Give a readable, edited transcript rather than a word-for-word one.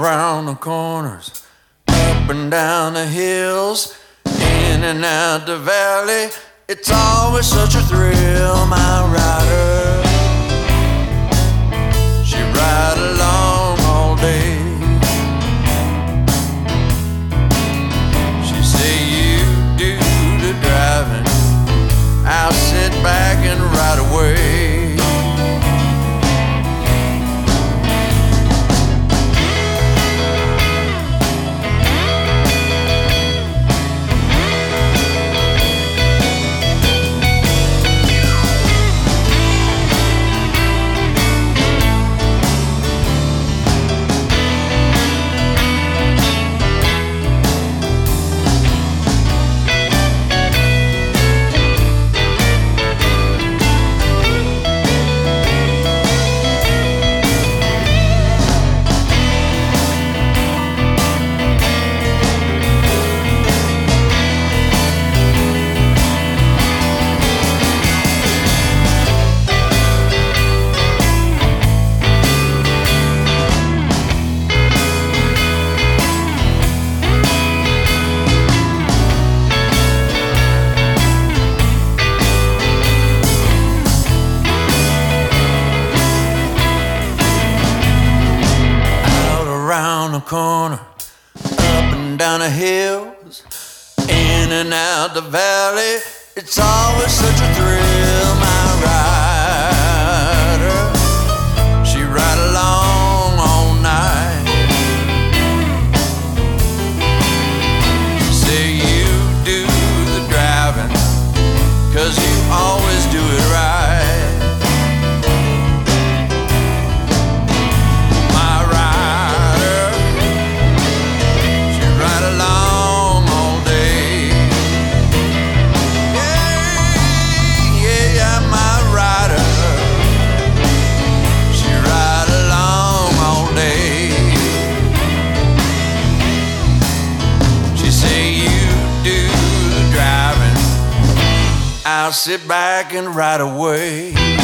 around the corners, up and down the hills, in and out the valley. It's always such a thrill, my rider. She ride along all day. She say you do the driving, I'll sit back and ride away. Corner, up and down the hills, in and out the valley. It's always such a thrill, my rider. She ride along all night. She say you do the driving, 'cause you always do it right. I'll sit back and ride away.